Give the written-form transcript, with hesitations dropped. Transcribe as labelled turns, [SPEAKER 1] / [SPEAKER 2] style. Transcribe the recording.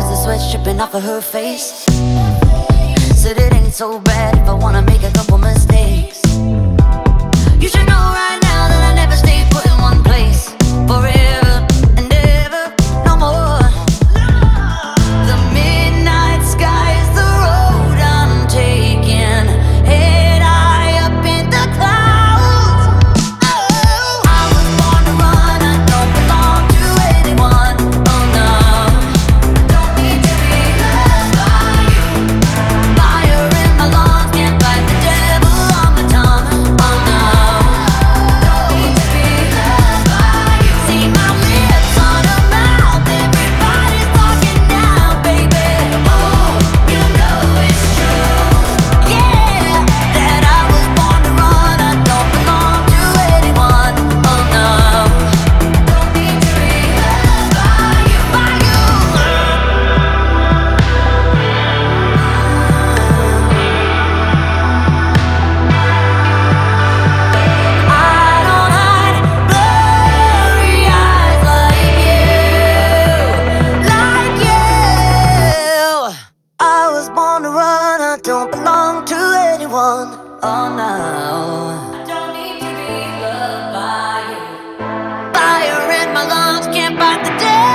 [SPEAKER 1] as the sweat's dripping off of her face. Said it ain't so bad if I wanna make a couple mistakes. You should know right now that I never stay put in one place forever and ever, no more. The midnight sky is the road I'm taking, head high up in the clouds. Oh, I was born to run, I don't belong to anyone. Oh no, don't need to be loved by you. Fire in my lungs, can't fight the devil on my tongue. Oh no, don't need to be loved by you. See my lips on a mouth, everybody's talking now, baby. Oh, you know it's true. Yeah, that I was born to run, I don't belong to anyone. Oh no, don't need to be loved by you, by you. I don't hide blurry eyes like you. I was born to run, I don't belong to anyone. Oh no, I don't need to be loved by you. Fire in my lungs, can't fight the day.